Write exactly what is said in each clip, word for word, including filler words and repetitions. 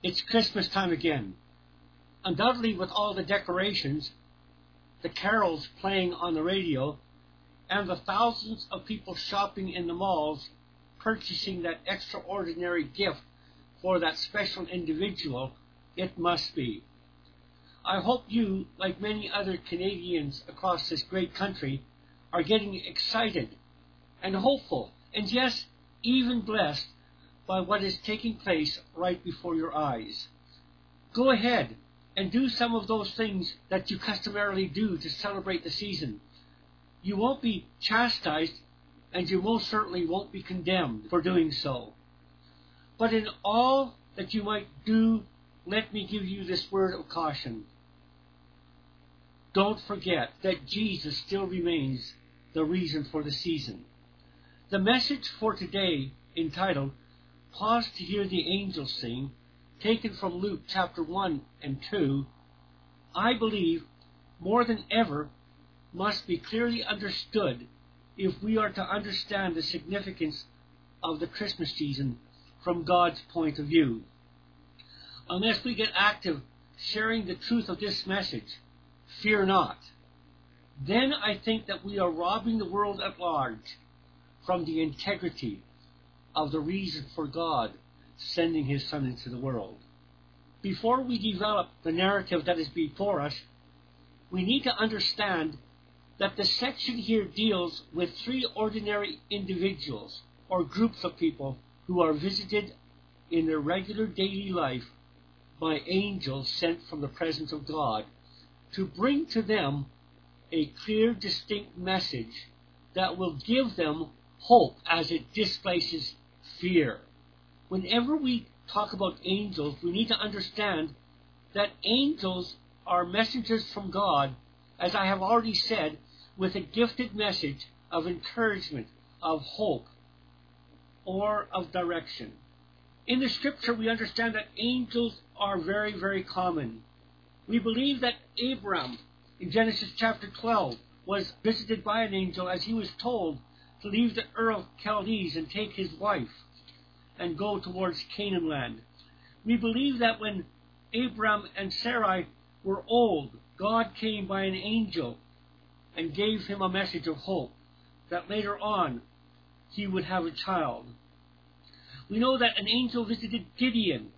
It's Christmas time again. Undoubtedly, with all the decorations, the carols playing on the radio, and the thousands of people shopping in the malls, purchasing that extraordinary gift for that special individual, it must be. I hope you, like many other Canadians across this great country, are getting excited and hopeful, and yes, even blessed by what is taking place right before your eyes. Go ahead and do some of those things that you customarily do to celebrate the season. You won't be chastised, and you most certainly won't be condemned for doing so. But in all that you might do, let me give you this word of caution. Don't forget that Jesus still remains the reason for the season. The message for today, entitled, Pause to Hear the Angels Sing, taken from Luke chapter one and two, I believe, more than ever, must be clearly understood if we are to understand the significance of the Christmas season from God's point of view. Unless we get active sharing the truth of this message, fear not. Then I think that we are robbing the world at large from the integrity of the reason for God sending His Son into the world. Before we develop the narrative that is before us, we need to understand that the section here deals with three ordinary individuals or groups of people who are visited in their regular daily life by angels sent from the presence of God to bring to them a clear, distinct message that will give them hope as it displaces fear. Whenever we talk about angels, we need to understand that angels are messengers from God, as I have already said, with a gifted message of encouragement, of hope, or of direction. In the scripture, we understand that angels are very, very common. We believe that Abram, in Genesis chapter twelve, was visited by an angel as he was told to leave the Ur of Chaldees and take his wife and go towards Canaan land. We believe that when Abram and Sarai were old, God came by an angel and gave him a message of hope that later on he would have a child. We know that an angel visited Gideon.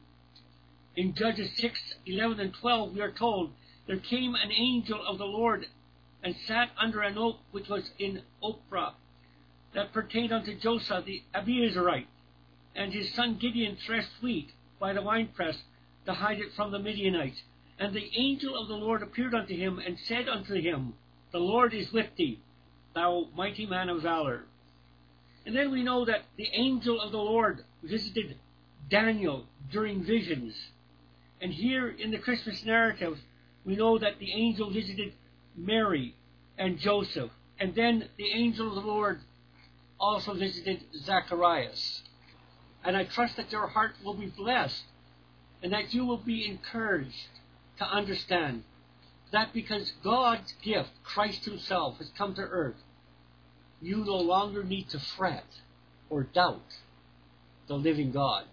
In Judges six, eleven, and twelve, we are told, there came an angel of the Lord and sat under an oak which was in Ophrah, that pertained unto Joseph the Abiezrite, and his son Gideon threshed wheat by the winepress to hide it from the Midianites. And the angel of the Lord appeared unto him and said unto him, The Lord is with thee, thou mighty man of valor. And then we know that the angel of the Lord visited Daniel during visions. And here in the Christmas narrative, we know that the angel visited Mary and Joseph. And then the angel of the Lord also visited Zacharias. And I trust that your heart will be blessed and that you will be encouraged to understand that because God's gift, Christ Himself, has come to earth, you no longer need to fret or doubt the living God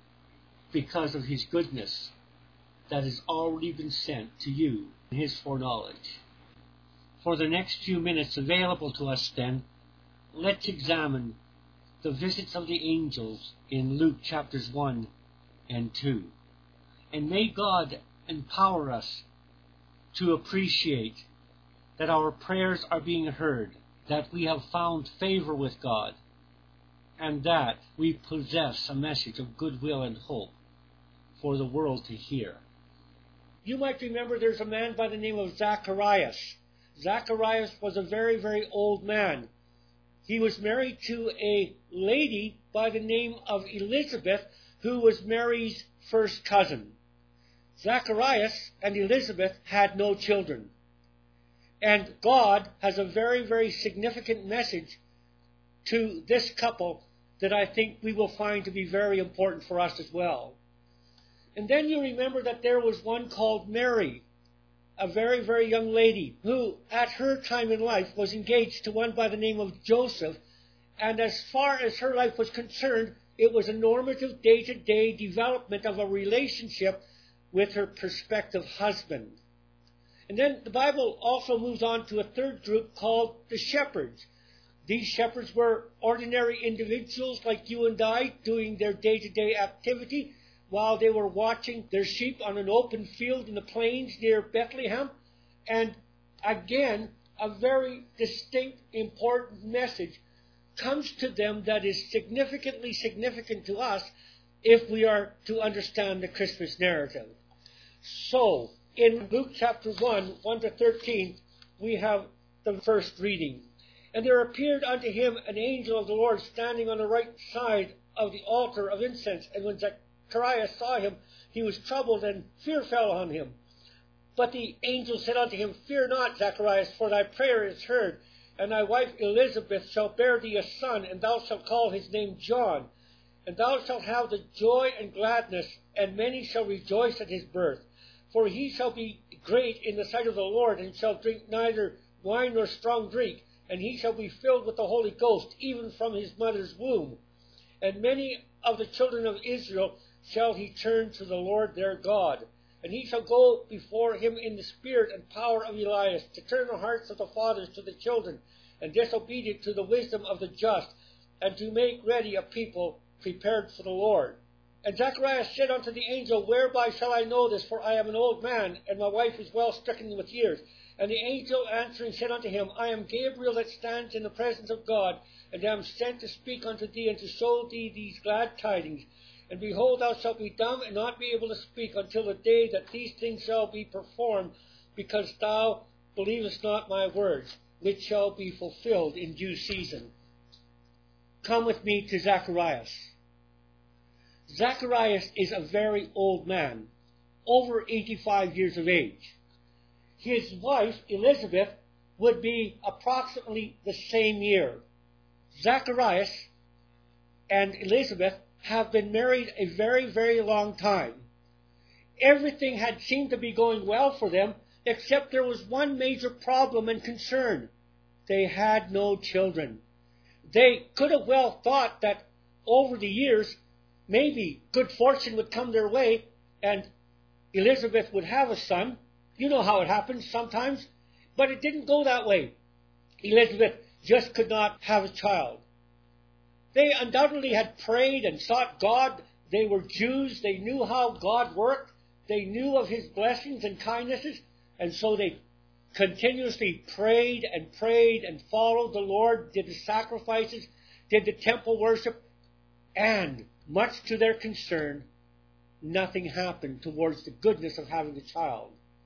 because of His goodness that has already been sent to you in His foreknowledge. For the next few minutes available to us then, let's examine the visits of the angels in Luke chapters one and two. And may God empower us to appreciate that our prayers are being heard, that we have found favor with God, and that we possess a message of goodwill and hope for the world to hear. You might remember there's a man by the name of Zacharias. Zacharias was a very, very old man. He was married to a lady by the name of Elizabeth, who was Mary's first cousin. Zacharias and Elizabeth had no children. And God has a very, very significant message to this couple that I think we will find to be very important for us as well. And then you remember that there was one called Mary, a very, very young lady who, at her time in life, was engaged to one by the name of Joseph. And as far as her life was concerned, It was a normative day-to-day development of a relationship with her prospective husband. And then the Bible also moves on to a third group called the shepherds. These shepherds were ordinary individuals like you and I doing their day-to-day activity while they were watching their sheep on an open field in the plains near Bethlehem. And again, a very distinct, important message comes to them that is significantly significant to us if we are to understand the Christmas narrative. So, in Luke chapter one, one to thirteen, we have the first reading. And there appeared unto him an angel of the Lord standing on the right side of the altar of incense. And when Zacharias saw him, he was troubled, and fear fell on him. But the angel said unto him, Fear not, Zacharias, for thy prayer is heard, and thy wife Elizabeth shall bear thee a son, and thou shalt call his name John. And thou shalt have the joy and gladness, and many shall rejoice at his birth. For he shall be great in the sight of the Lord, and shall drink neither wine nor strong drink, and he shall be filled with the Holy Ghost, even from his mother's womb. And many of the children of Israel shall he turn to the Lord their God. And he shall go before him in the spirit and power of Elias, to turn the hearts of the fathers to the children, and disobedient to the wisdom of the just, and to make ready a people prepared for the Lord. And Zacharias said unto the angel, Whereby shall I know this? For I am an old man, and my wife is well stricken with years. And the angel answering said unto him, I am Gabriel that stands in the presence of God, and am sent to speak unto thee, and to show thee these glad tidings. And behold, thou shalt be dumb, and not be able to speak, until the day that these things shall be performed, because thou believest not my words, which shall be fulfilled in due season. Come with me to Zacharias. Zacharias is a very old man, over eighty-five years of age. His wife, Elizabeth, would be approximately the same year. Zacharias and Elizabeth have been married a very, very long time. Everything had seemed to be going well for them, except there was one major problem and concern. They had no children. They could have well thought that over the years, maybe good fortune would come their way and Elizabeth would have a son. You know how it happens sometimes. But it didn't go that way. Elizabeth just could not have a child. They undoubtedly had prayed and sought God. They were Jews. They knew how God worked. They knew of his blessings and kindnesses. And so they continuously prayed and prayed and followed the Lord, did the sacrifices, did the temple worship, and much to their concern, nothing happened towards the goodness of having a child.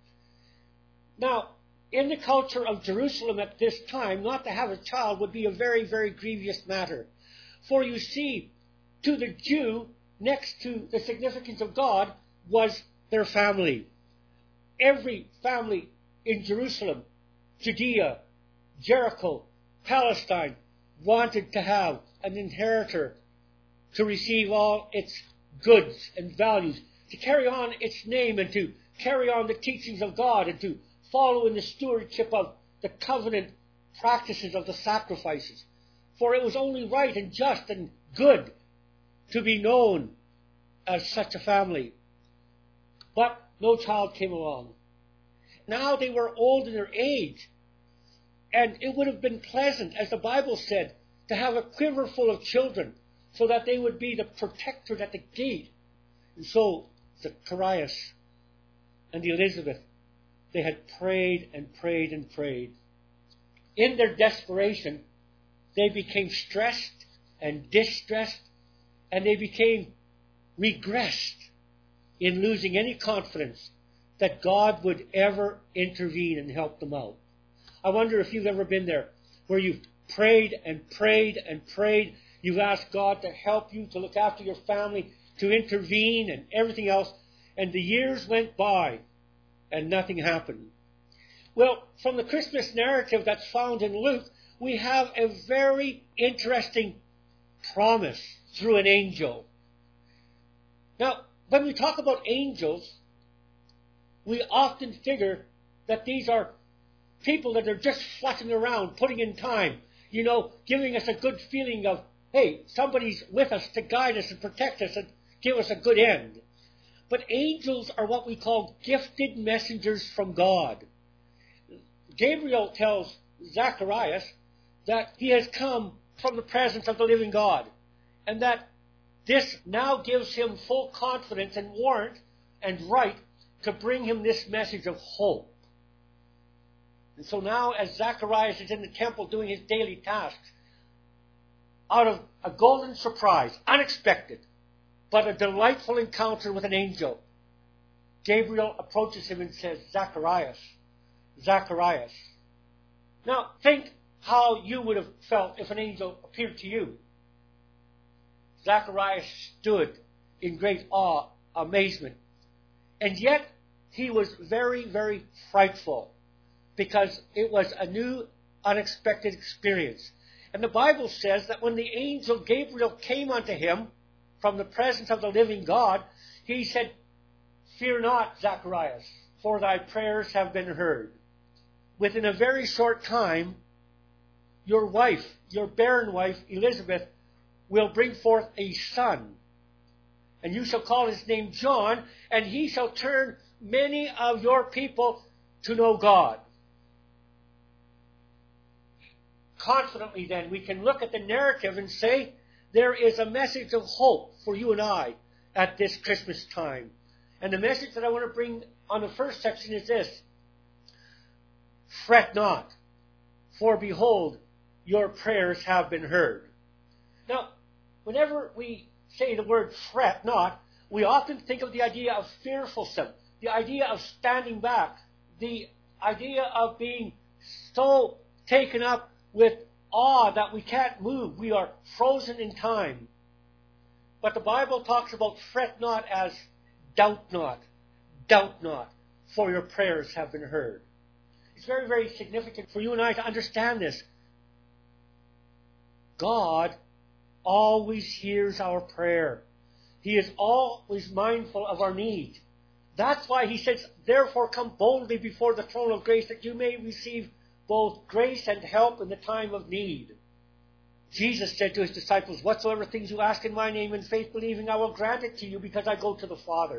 Now, in the culture of Jerusalem at this time, not to have a child would be a very, very grievous matter. For you see, to the Jew, next to the significance of God, was their family. Every family in Jerusalem, Judea, Jericho, Palestine, wanted to have an inheritor to receive all its goods and values, to carry on its name and to carry on the teachings of God and to follow in the stewardship of the covenant practices of the sacrifices. For it was only right and just and good to be known as such a family. But no child came along. Now they were old in their age, and it would have been pleasant, as the Bible said, to have a quiver full of children, so that they would be the protectorate at the gate. And so Zacharias and Elizabeth, they had prayed and prayed and prayed. In their desperation, they became stressed and distressed, and they became regressed in losing any confidence that God would ever intervene and help them out. I wonder if you've ever been there, where you've prayed and prayed and prayed. You've asked God to help you, to look after your family, to intervene and everything else, and the years went by and nothing happened. Well, from the Christmas narrative that's found in Luke, we have a very interesting promise through an angel. Now, when we talk about angels, we often figure that these are people that are just flutting around, putting in time, you know, giving us a good feeling of, hey, somebody's with us to guide us and protect us and give us a good end. But angels are what we call gifted messengers from God. Gabriel tells Zacharias that he has come from the presence of the living God, and that this now gives him full confidence and warrant and right to bring him this message of hope. And so now, as Zacharias is in the temple doing his daily tasks, out of a golden surprise, unexpected, but a delightful encounter with an angel, Gabriel approaches him and says, Zacharias, Zacharias. Now, think how you would have felt if an angel appeared to you. Zacharias stood in great awe, amazement. And yet, he was very, very frightful, because it was a new, unexpected experience. And the Bible says that when the angel Gabriel came unto him from the presence of the living God, he said, Fear not, Zacharias, for thy prayers have been heard. Within a very short time, your wife, your barren wife, Elizabeth, will bring forth a son. And you shall call his name John, and he shall turn many of your people to know God. Confidently, then, we can look at the narrative and say, there is a message of hope for you and I at this Christmas time. And the message that I want to bring on the first section is this: Fret not, for behold, your prayers have been heard. Now, whenever we say the word fret not, we often think of the idea of fearfulness, the idea of standing back, the idea of being so taken up with awe that we can't move. We are frozen in time. But the Bible talks about fret not as doubt not, doubt not, for your prayers have been heard. It's very, very significant for you and I to understand this. God always hears our prayer. He is always mindful of our need. That's why he says, therefore come boldly before the throne of grace, that you may receive both grace and help in the time of need. Jesus said to his disciples, whatsoever things you ask in my name in faith believing, I will grant it to you, because I go to the Father.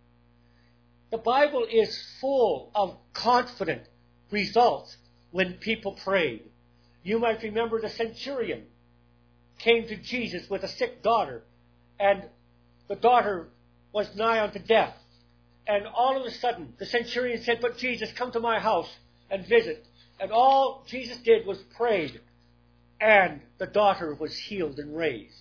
The Bible is full of confident results when people prayed. You might remember the centurion came to Jesus with a sick daughter, and the daughter was nigh unto death. And all of a sudden, the centurion said, but Jesus, come to my house and visit. And all Jesus did was prayed, and the daughter was healed and raised.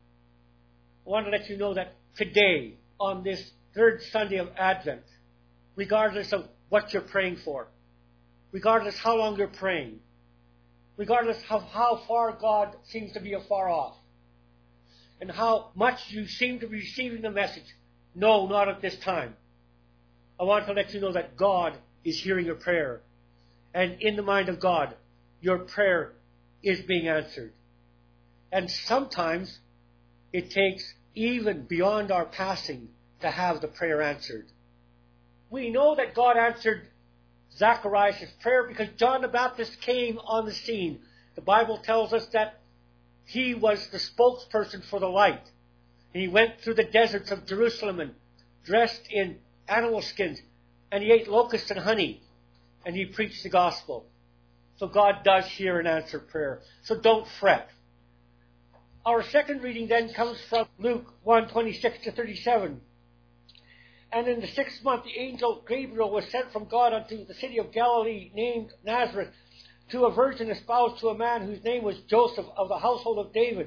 I want to let you know that today, on this third Sunday of Advent, regardless of what you're praying for, regardless how long you're praying, regardless of how far God seems to be afar off, and how much you seem to be receiving the message, no, not at this time. I want to let you know that God is hearing your prayer. And in the mind of God, your prayer is being answered. And sometimes it takes even beyond our passing to have the prayer answered. We know that God answered Zacharias' prayer because John the Baptist came on the scene. The Bible tells us that he was the spokesperson for the light. And he went through the deserts of Jerusalem and dressed in animal skins, and he ate locusts and honey, and he preached the gospel. So God does hear and answer prayer. So don't fret. Our second reading then comes from Luke one, twenty-six to thirty-seven. And in the sixth month, the angel Gabriel was sent from God unto the city of Galilee named Nazareth, to a virgin espoused to a man whose name was Joseph, of the household of David.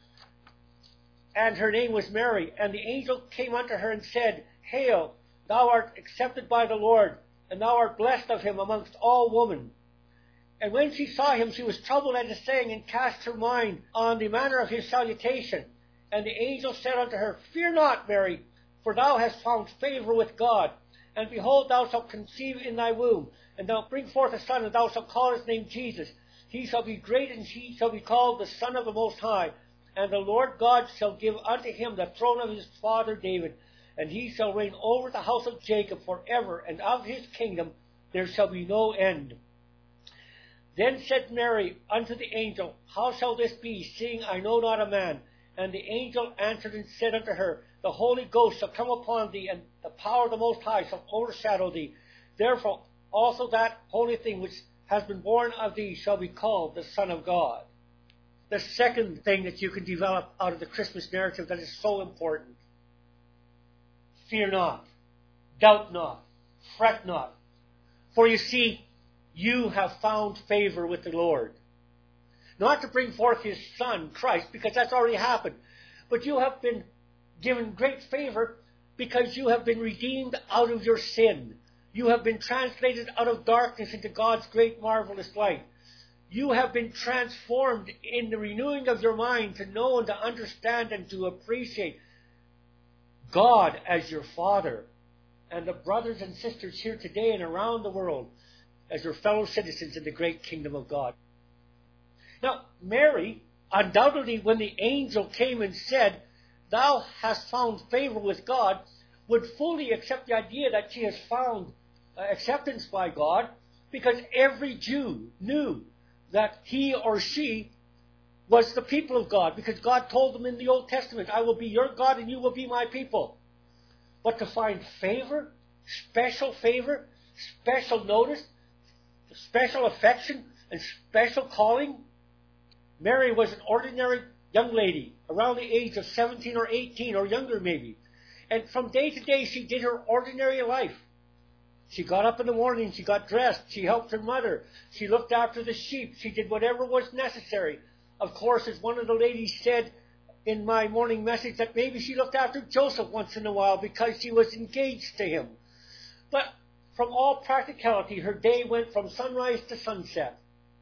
And her name was Mary. And the angel came unto her and said, Hail, thou art accepted by the Lord, and thou art blessed of him amongst all women. And when she saw him, she was troubled at his saying, and cast her mind on the manner of his salutation. And the angel said unto her, Fear not, Mary, for thou hast found favor with God. And behold, thou shalt conceive in thy womb, and thou bring forth a son, and thou shalt call his name Jesus. He shall be great, and he shall be called the Son of the Most High. And the Lord God shall give unto him the throne of his father David, and he shall reign over the house of Jacob forever, and of his kingdom there shall be no end. Then said Mary unto the angel, How shall this be, seeing I know not a man? And the angel answered and said unto her, The Holy Ghost shall come upon thee, and the power of the Most High shall overshadow thee. Therefore also that holy thing which has been born of thee shall be called the Son of God. The second thing that you can develop out of the Christmas narrative that is so important. Fear not, doubt not, fret not. For you see, you have found favor with the Lord. Not to bring forth His Son, Christ, because that's already happened. But you have been given great favor because you have been redeemed out of your sin. You have been translated out of darkness into God's great marvelous light. You have been transformed in the renewing of your mind to know and to understand and to appreciate God as your Father, and the brothers and sisters here today and around the world as your fellow citizens in the great kingdom of God. Now, Mary, undoubtedly when the angel came and said, Thou hast found favor with God, would fully accept the idea that she has found uh, acceptance by God, because every Jew knew that he or she was the people of God, because God told them in the Old Testament, I will be your God and you will be my people. But to find favor, special favor, special notice, special affection, and special calling, Mary was an ordinary young lady, around the age of seventeen or eighteen, or younger maybe. And from day to day, she did her ordinary life. She got up in the morning, she got dressed, she helped her mother, she looked after the sheep, she did whatever was necessary. Of course, as one of the ladies said in my morning message, that maybe she looked after Joseph once in a while because she was engaged to him. But from all practicality, her day went from sunrise to sunset.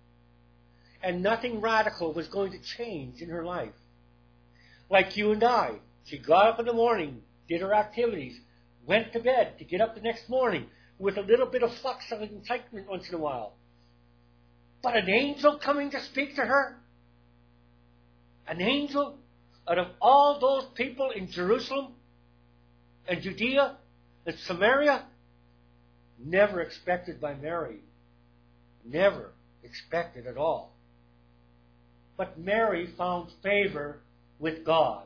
And nothing radical was going to change in her life. Like you and I, she got up in the morning, did her activities, went to bed to get up the next morning with a little bit of flux of excitement once in a while. But an angel coming to speak to her? An angel out of all those people in Jerusalem and Judea and Samaria? Never expected by Mary. Never expected at all. But Mary found favor with God.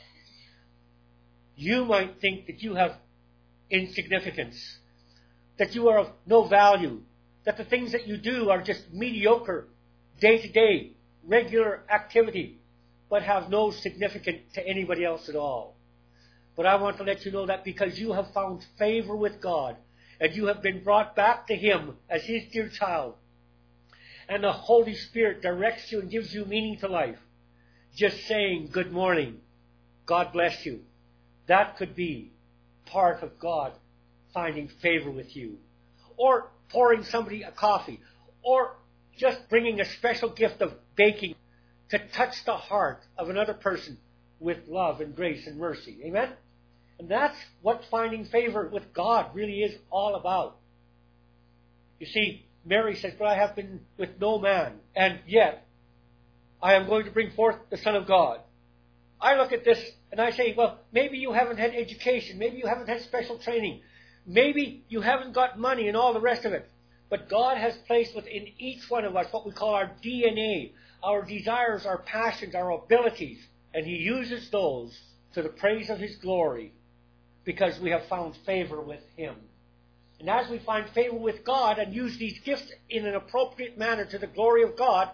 You might think that you have insignificance, that you are of no value, that the things that you do are just mediocre, day-to-day, regular activity, but have no significance to anybody else at all. But I want to let you know that because you have found favor with God, and you have been brought back to Him as His dear child, and the Holy Spirit directs you and gives you meaning to life, just saying, good morning, God bless you, that could be part of God finding favor with you. Or pouring somebody a coffee. Or just bringing a special gift of baking to touch the heart of another person with love and grace and mercy. Amen? And that's what finding favor with God really is all about. You see, Mary says, but I have been with no man, and yet I am going to bring forth the Son of God. I look at this and I say, well, maybe you haven't had education. Maybe you haven't had special training. Maybe you haven't got money and all the rest of it. But God has placed within each one of us what we call our D N A, our desires, our passions, our abilities. And He uses those to the praise of His glory because we have found favor with Him. And as we find favor with God and use these gifts in an appropriate manner to the glory of God,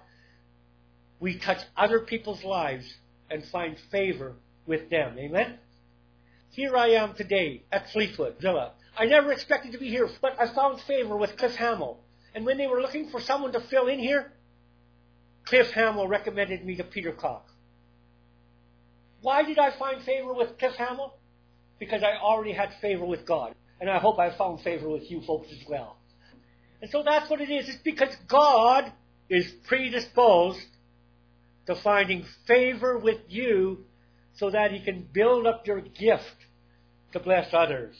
we touch other people's lives and find favor with them. Amen? Here I am today at Fleetwood Villa. I never expected to be here, but I found favor with Cliff Hamill. And when they were looking for someone to fill in here, Cliff Hamill recommended me to Peter Cock. Why did I find favor with Cliff Hamill? Because I already had favor with God. And I hope I found favor with you folks as well. And so that's what it is. It's because God is predisposed to finding favor with you so that He can build up your gift to bless others.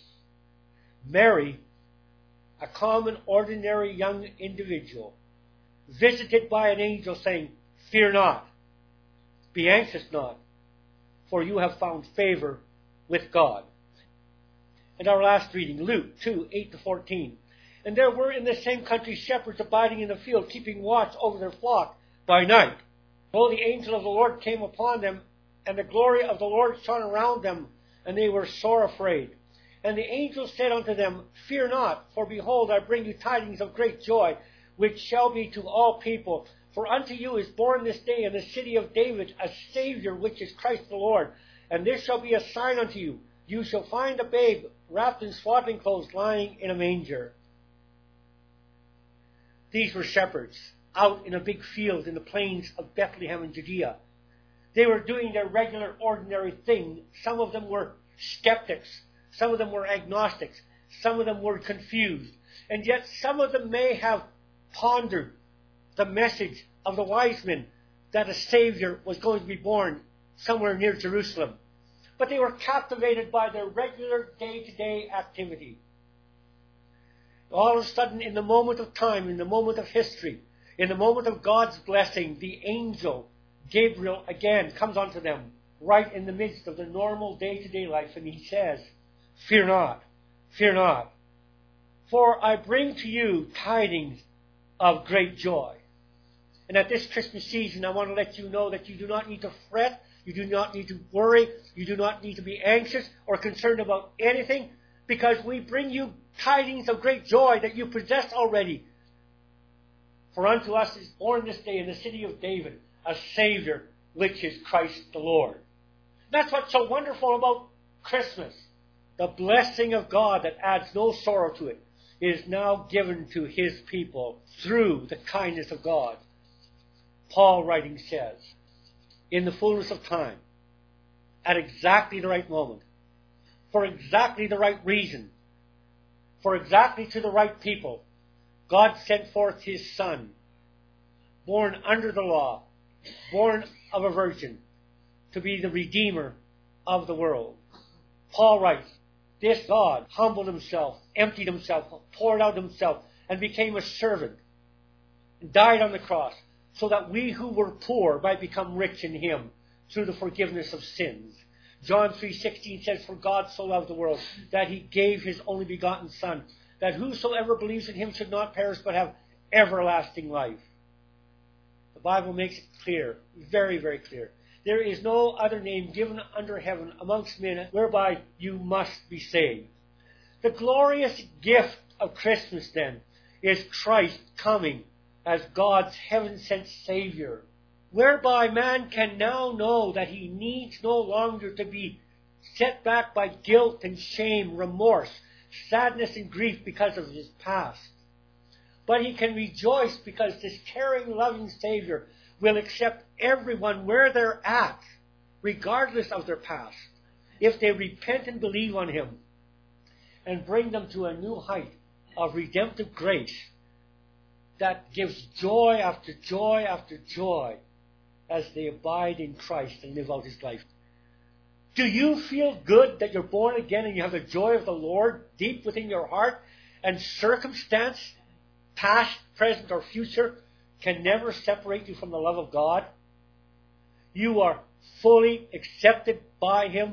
Mary, a common, ordinary young individual, visited by an angel saying, fear not, be anxious not, for you have found favor with God. And our last reading, Luke two, eight to fourteen. And there were in the same country shepherds abiding in the field, keeping watch over their flock by night. Lo, the angel of the Lord came upon them, and the glory of the Lord shone around them, and they were sore afraid. And the angel said unto them, Fear not, for behold, I bring you tidings of great joy, which shall be to all people. For unto you is born this day in the city of David a Savior, which is Christ the Lord. And this shall be a sign unto you. You shall find a babe wrapped in swaddling clothes, lying in a manger. These were shepherds out in a big field in the plains of Bethlehem in Judea. They were doing their regular, ordinary thing. Some of them were skeptics. Some of them were agnostics. Some of them were confused. And yet some of them may have pondered the message of the wise men that a Savior was going to be born somewhere near Jerusalem. But they were captivated by their regular day-to-day activity. All of a sudden, in the moment of time, in the moment of history, in the moment of God's blessing, the angel Gabriel again comes unto them right in the midst of the normal day-to-day life, and he says, Fear not, fear not, for I bring to you tidings of great joy. And at this Christmas season, I want to let you know that you do not need to fret, you do not need to worry, you do not need to be anxious or concerned about anything, because we bring you tidings of great joy that you possess already. For unto us is born this day in the city of David a Savior, which is Christ the Lord. That's what's so wonderful about Christmas. The blessing of God that adds no sorrow to it is now given to His people through the kindness of God. Paul writing says, in the fullness of time, at exactly the right moment, for exactly the right reason, for exactly to the right people, God sent forth His Son, born under the law, born of a virgin, to be the Redeemer of the world. Paul writes, this God humbled Himself, emptied Himself, poured out Himself, and became a servant, and died on the cross, so that we who were poor might become rich in Him through the forgiveness of sins. John three sixteen says, For God so loved the world, that He gave His only begotten Son, that whosoever believes in Him should not perish, but have everlasting life. The Bible makes it clear, very, very clear. There is no other name given under heaven amongst men whereby you must be saved. The glorious gift of Christmas, then, is Christ coming as God's heaven-sent Savior, whereby man can now know that he needs no longer to be set back by guilt and shame, remorse, sadness and grief because of his past. But he can rejoice because this caring, loving Savior will accept everyone where they're at, regardless of their past, if they repent and believe on Him, and bring them to a new height of redemptive grace that gives joy after joy after joy as they abide in Christ and live out His life. Do you feel good that you're born again and you have the joy of the Lord deep within your heart, and circumstance, past, present, or future, can never separate you from the love of God? You are fully accepted by Him,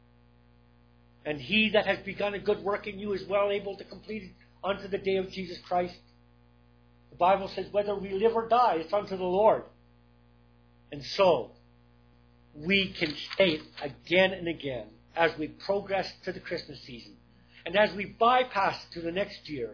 and He that has begun a good work in you is well able to complete it unto the day of Jesus Christ. The Bible says, whether we live or die, it's unto the Lord. And so, we can state again and again, as we progress to the Christmas season, and as we bypass to the next year,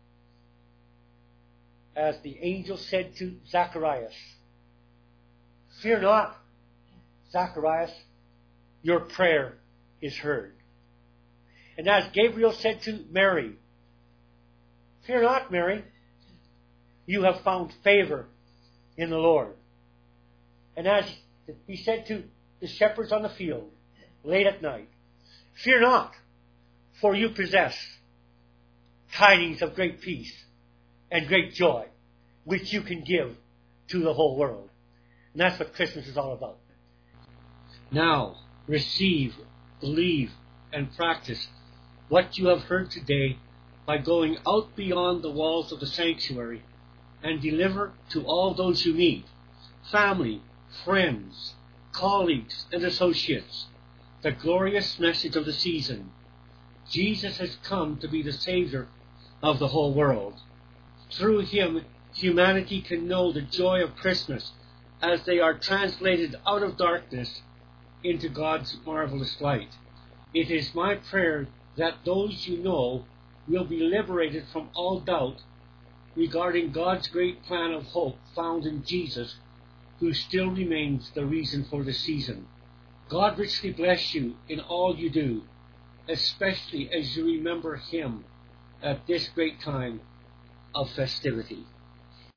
as the angel said to Zacharias, Fear not, Zacharias, your prayer is heard. And as Gabriel said to Mary, Fear not, Mary, you have found favor in the Lord. And as he said to the shepherds on the field late at night, Fear not, for you possess tidings of great peace and great joy, which you can give to the whole world. And that's what Christmas is all about. Now, receive, believe, and practice what you have heard today by going out beyond the walls of the sanctuary and deliver to all those you meet, family, friends, colleagues, and associates, the glorious message of the season. Jesus has come to be the Savior of the whole world. Through him, humanity can know the joy of Christmas as they are translated out of darkness into God's marvelous light. It is my prayer that those you know will be liberated from all doubt regarding God's great plan of hope found in Jesus, who still remains the reason for the season. God richly bless you in all you do, especially as you remember him at this great time of festivity.